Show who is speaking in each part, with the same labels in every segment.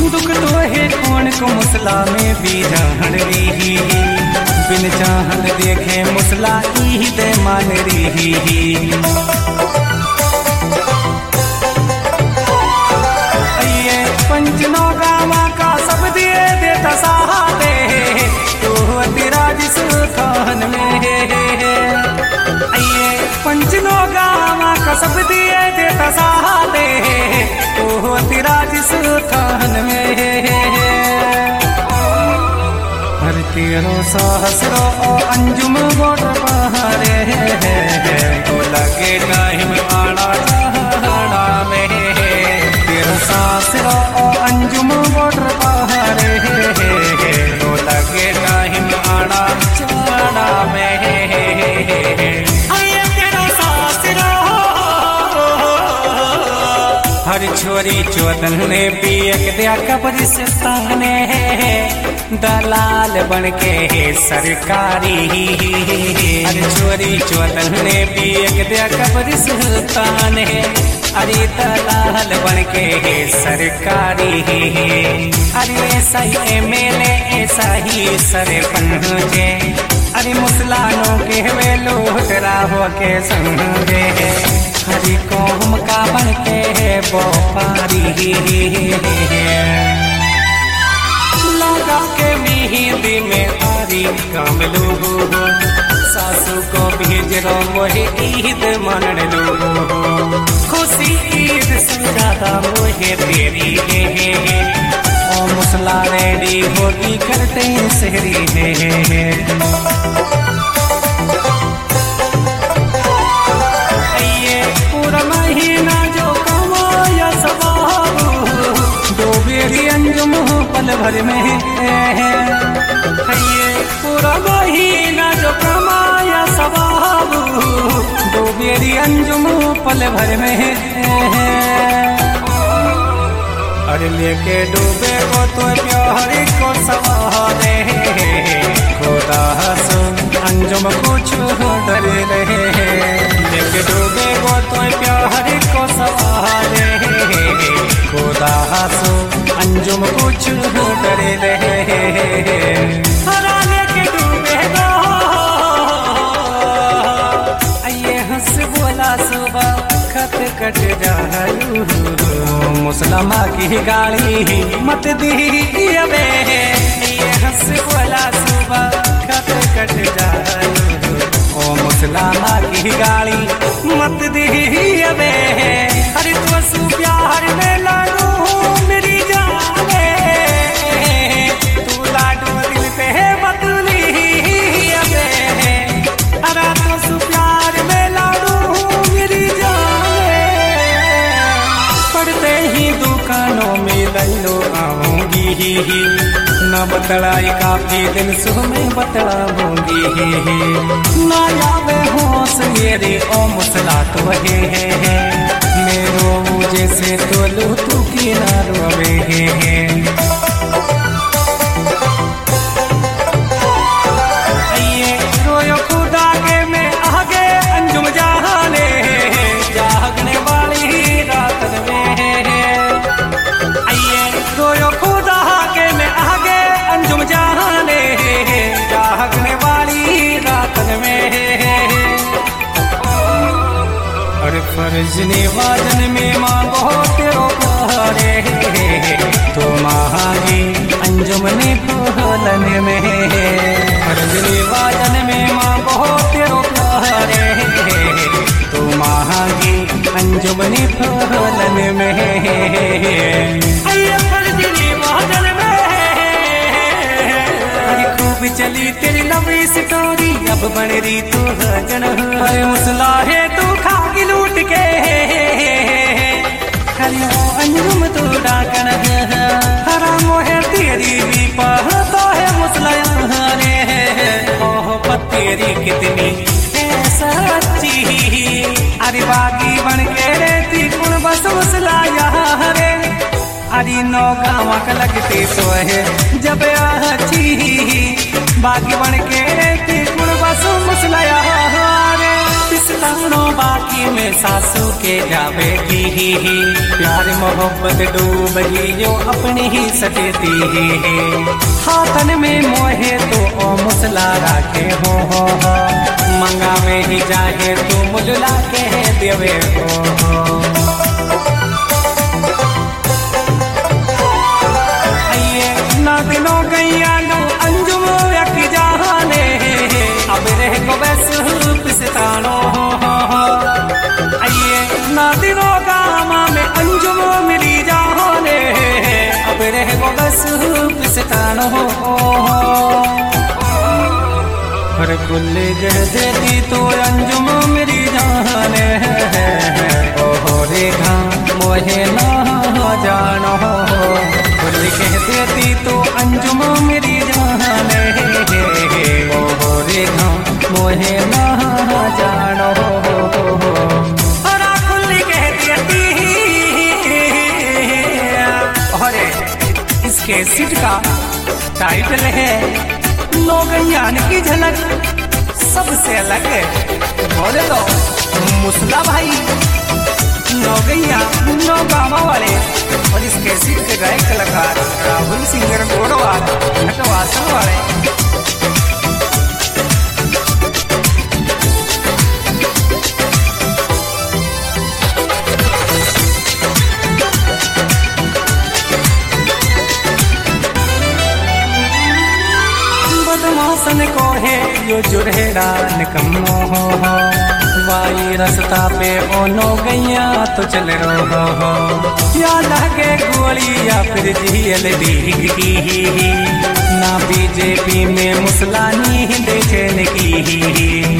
Speaker 1: दुख तो है कौन को मुसला में भी जान रही, बिन चाहन देखे मुसला ही दे मान रही। ये पंचनो गावा का सब दिए देता सहारे, तो तेरा जिस खान में ये पंचनो गावा का सब दिए देता सहारे, तो तेरा जिस खान में हर तेरो सहस्रो अंजुम गोट बहारे, तो लगे टाइम आड़ा आड़ा में तेरो सहस्रो अंजुम गोट बहारे, तो लगे टाइम आड़ा आड़ा में हर छोरी चौदन ने पियक दिया कब्रिस्ताने, दलाल बनके सरकारी। हर छोरी चौदन ने पियक दिया कब्रिस्ताने, अरे दलाल बनके सरकारी। अरे ऐसा ही एमएलए ऐसा ही सरपंच, अरे मुसलानों के वे लोटरा हो के समझे, हरी कौम का बन के बोपारी। लगा के मेहंदी में आरी काम लो, सासू को भेज रो मोहे ईद मन लो, खुशी ईद से ज्यादा मोहे तेरी है, ओ मुसला रेडी होगी करते शहरी है। पूरा महीना जो कमाया सबाबू, दो बेरी अंजुम पल भर में है। पूरा महीना जो कमाया सबाबू, दो बेरी अंजुम पल भर में है। अरे लेके डूबे को तो प्यार को सवारे, खुदा हसन अंजुम कुछ डर रहे, लेके डूबे को तो प्यार को सवारे, खुदा हसन अंजुम कुछ डर रहे। हरा लेके डूबे गो ये हंस बोला सुबह खत कट जालू, मुसलमा की गाली मत दी अबे, ये हंस बोला सुबह खत कट जालू, ओ मुसलमा की गाली मत दी अबे। अरे तो सु प्यार में लागू मेरी जाने, तू लाडो दिल पे बदली अबे, अरे तो सु प्यार में लागू मेरी जाने, पढ़ते ही दुकानों में लल्लो आऊंगी, न बतलाई काफी दिन सो में बतलाऊंगी, ना आवे होश मेरे ओ मुसला तो है, मेरो जैसे तो लू तू की ना रोवे है। रोयो खुदा के में आगे अंजुम जाने, जागने वाली रात में रोयो खुदा के में आगे अंजुम जाने, जागने वाली रात में। और फर्ज निवाजन में मांगो तेरो प्यारे, तो मांगी अंजुम ने फूलन में, फर्ज निवाजन में मांगो तेरो प्यारे, तो मांगी अंजुम ने फूलन में। खूब चली तेरी लंबी स्टोरी, अब बन रही तू हजन, अरे मुसला है तू खागी लूट के, हरी अंजुम तू डाकन, हराम है तेरी भी पहतो है मुसला रे, ओह पतेरी कितनी सच्ची, अरे बागी बन के रहती कुण बस मुसला यहाँ रे, अरे नौ गाँव का लगते तो है जब अच्छी, बागी बन के रहती कुण बस मुसला यहाँ रे। पिसतानो बाकी में सासू के जावेगी ही प्यार मोहब्बत डूब गई जो अपनी ही सकेती ही हाथन में मोहे तो ओ मुसला राखे हो मंगा में ही जाहे तो मुझला के देवे हो ना दिनों गैया नो अंजुम यकी जहाने अब रह को बस पिसतानो आइए ना दिनों गामा में अंजुम मिली जहाने अब रह को बस पिसतानो हर गुल्ले गह देती तो अंजुम मेरी जाने ओ रेखा मोहे ना जानो गुल्ले कह देती तो अंजुम मेरी जाने ओ रेखा मोहे ना जानो हरा गुल्ले कह देती और इसके सिट का टाइटल है नौगैयान की झलक सबसे अलग है बोले तो मुसला भाई नौगैया नौ गामा वाले और इसके सीट के गायक कलाकार राहुल सिंगर गोड़वाल नटवासन वाले बदमाशन को है यो जुड़ेड़ा निकम्मो हो वाई रास्ता पे ओ नो गैया तो चल रो हो या लगे गोली या फिर जीएलडी की ना बीजेपी में मुसलानी देचन की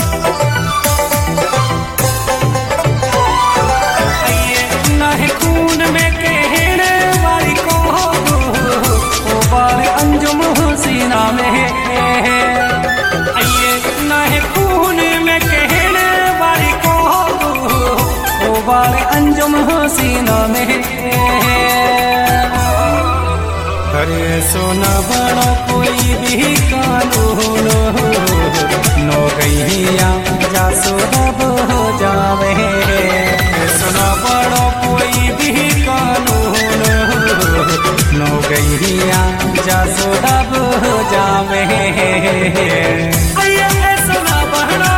Speaker 1: ना है खून में कहने वाली को ओ बार अंजुम सीना में आइए ना है खून में कहने वाली को ओ बार अंजुम सीना में अरे सोना बड़ा कोई भी कानून नो गैया जा सुरब हो जावे सोना बड़ा कोई भी कानून नो गैया जा सुरब हो जावे सोना बड़ा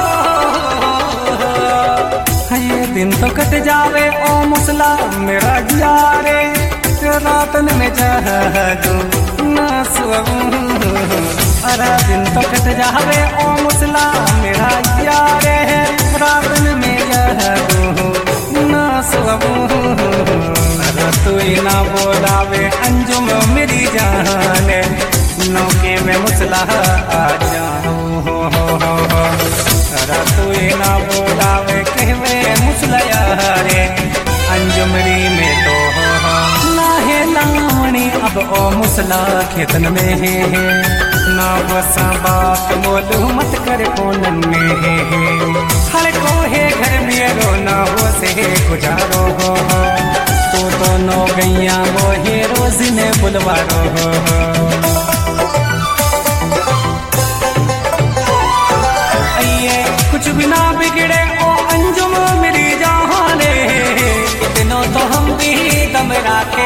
Speaker 1: ये दिन तो कट जावे ओ मुसला मेरा यारे रातन में जहगू ना सुअबू अरे दिन तो कट जावे ओ मुसला मेरा यारे रातन में जहगू ना सुअबू अरे तू ना बोलावे अंजुम मेरी जान नौके में मुसला आ जाऊं अरे तू ना बोलावे कहवे मुसला यारे अंजुमरी में तो लावणी अब ओ मुसला खेतन में है ना बसा बात बोलू मत कर फोनन में है हर को है घर में रोना हो से गुजारो हो तो नो गैया वो है रोज ने बुलवारो हो कुछ भी ना बिगड़े ओ अंजुम मेरी जहाने इतनो तो हम भी दम राखे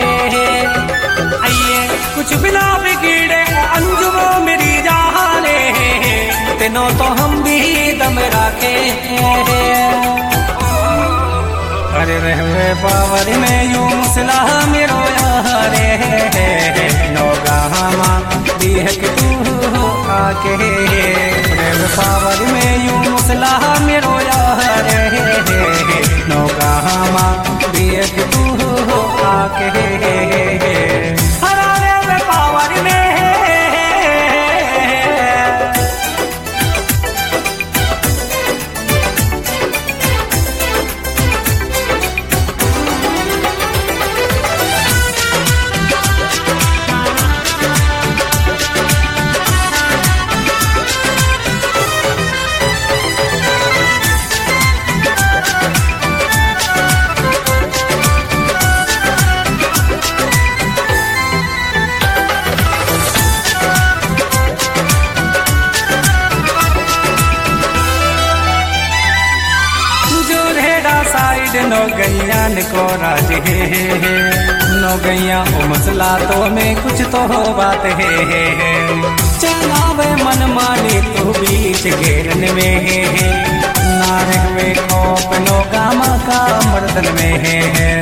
Speaker 1: आइए कुछ भी ना बिगड़े ओ अंजुम मेरी जहाने इतनो तो हम भी दम राखे अरे रहवे पावर में यूं मुसला मेरो यारे नौगामा दीहक तू आके पावर में यूं मुसला मेरो यारे नौगामा दीहक तू आके हरारे पावर में मन को राज है। नो गैया ओ मसला तो में कुछ तो हो बात है। चलावे मन मानी तू बीच घेरन में है। नारक में खोप नो गामा का मर्दन में है।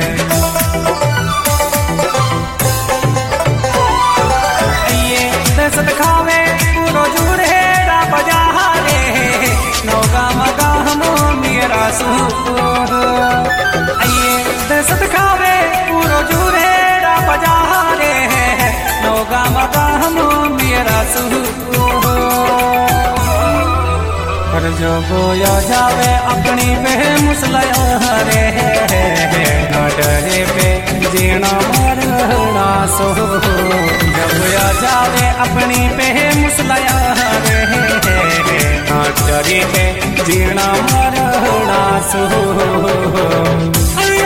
Speaker 1: ये दसत खावे पूरो जूर है रा बजारे। नो गामा का हमो मेरा सुर। ये दसत खावे पूरो जूर है रा बजारे। नो गामा का हमो मेरा सुर। पर जो बोया जावे अपनी पे मुसलया रे। न डरे पे जीना मरना सो। जब बोया जावे अपनी पे मुसलया रे। न डरे पे जीना मरना सो।